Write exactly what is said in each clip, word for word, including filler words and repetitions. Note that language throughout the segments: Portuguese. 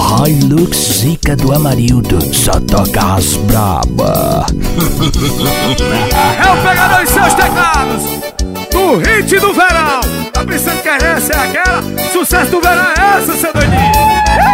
Hilux Zica do Amarildo, só toca as braba. É o pegador e seus teclados do hit do verão. Tá pensando que essa é aquela? Sucesso do verão é essa, seu doidinho.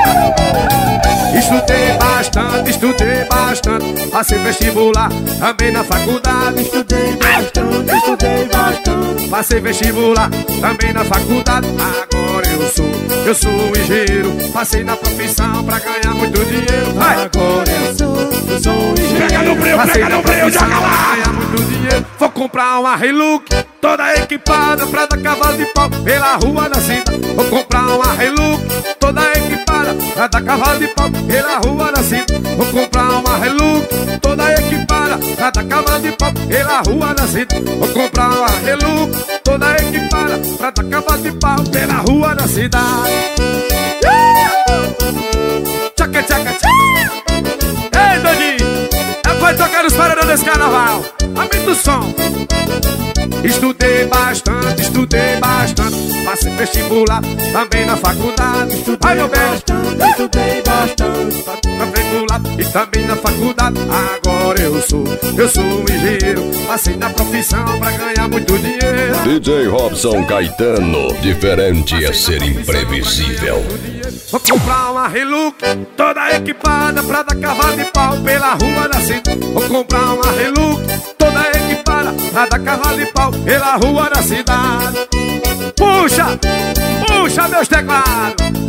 Estudei bastante, estudei bastante, passei vestibular, também na faculdade. Estudei bastante, estudei bastante, passei vestibular, também na faculdade. Agora eu sou, eu sou um engenheiro, passei na profissão pra ganhar muito dinheiro. Vai. Agora eu sou, eu sou um engenheiro, pega no breu, passei pega na no breu, profissão joga pra lá. ganhar muito dinheiro. Vou comprar uma Hilux, toda equipada pra dar cavalo de pau pela rua da cidade. Vou comprar uma Hilux, toda equipada pra dar cavalo de pau pela rua da cidade. Vou comprar uma Hilux, toda equipada pra dar cavalo de pau pela rua da cidade. Vou comprar uma Hilux, toda equipada pra dar cavalo de pau pela rua da cidade. Tchaca, tchaca, tchaca. Ei, doidinho, é pra tocar os paredões desse carnaval. Aumenta o som. Estudei bastante, estudei bastante, passei vestibular, também na faculdade. Estudei meu bastante, estudei bastante, na vestibular e também na faculdade. Agora eu sou, eu sou um engenheiro, passei na profissão pra ganhar muito dinheiro. D J Robson Caetano, diferente é ser imprevisível. Vou comprar uma Hilux, toda equipada pra dar cavalo de pau pela rua da cidade. Vou comprar uma Hilux, toda equipada pra dar cavalo de pau pela rua da cidade. Puxa, puxa meus teclados.